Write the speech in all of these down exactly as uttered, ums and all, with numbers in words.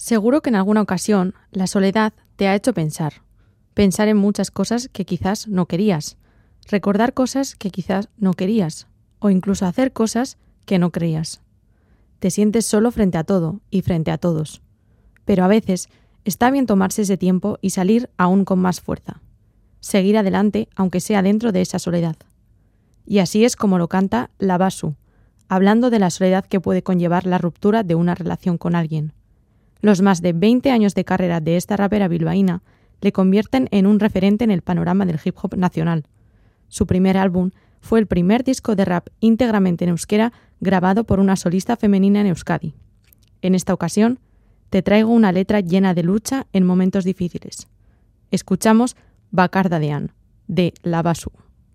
Seguro que en alguna ocasión la soledad te ha hecho pensar, pensar en muchas cosas que quizás no querías, recordar cosas que quizás no querías, o incluso hacer cosas que no creías. Te sientes solo frente a todo y frente a todos, pero a veces está bien tomarse ese tiempo y salir aún con más fuerza, seguir adelante aunque sea dentro de esa soledad. Y así es como lo canta Labasu, hablando de la soledad que puede conllevar la ruptura de una relación con alguien. Los más de veinte años de carrera de esta rapera bilbaína le convierten en un referente en el panorama del hip hop nacional. Su primer álbum fue el primer disco de rap íntegramente en euskera grabado por una solista femenina en Euskadi. En esta ocasión, te traigo una letra llena de lucha en momentos difíciles. Escuchamos Bakardadean, de Labasu.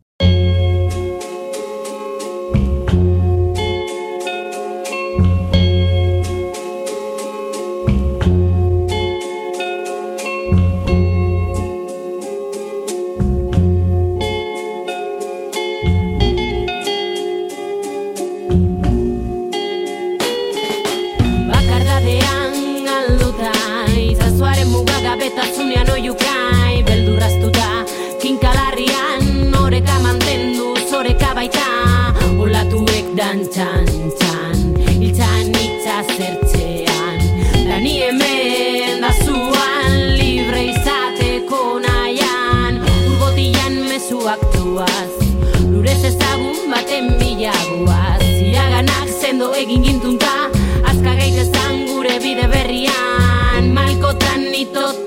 Betasunean oiukai, beldurraztuta, kinkalarrian, oreka mantendu, zoreka baita, olatuek dantzan, txan, hiltzan itza zertzean, lani hemen dazuan, libre izateko nahian, urbotian mezuak tuaz, lurez ezagun baten bilaguaz, iraganak sendo egin gintunta, azka gaitezan gure bide berrian, malkotan nitota,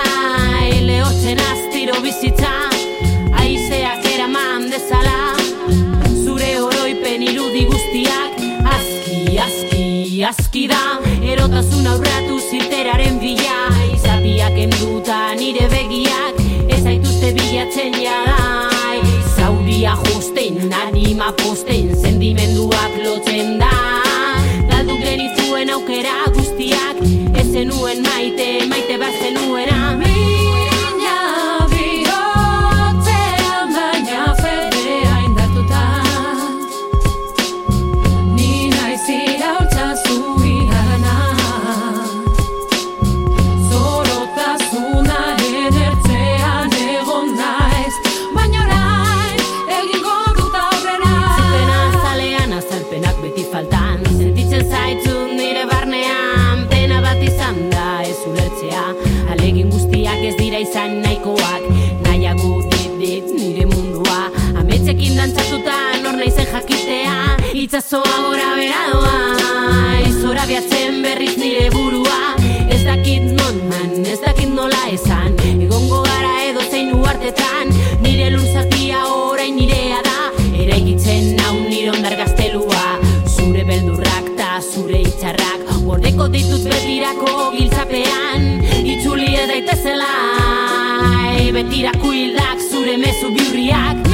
astiro bizitza, aizeak eraman dezala, zure oroipen irudi guztiak, aski, aski, aski da, erotasun aurratu ziteraren bila, izapiak enduta nire begiak, ez aituzte bilatzen jadai, zauria josten, anima posten, sentimenduak lotzen da, galdu genituen aukera guztiak, ez zenuen maite, maite bat zenuena, izan nahikoak, nahiago dit nire mundua, ametzekin dantzatuta nor naizen jakitea, itzazoa gora bera doa, izora biatzen berriz nire burua, ez dakit non man, ez dakit nola esan, egongo gara edo zein uartetan, nire lurzatia orain nirea da, eraikitzen nau nire ondar gaztelua, zure beldurrak ta zure itxarrak, gordeko ditut betirako giltzapean, itzuli ez daitezela, betirako hildak zure mezu biurriak,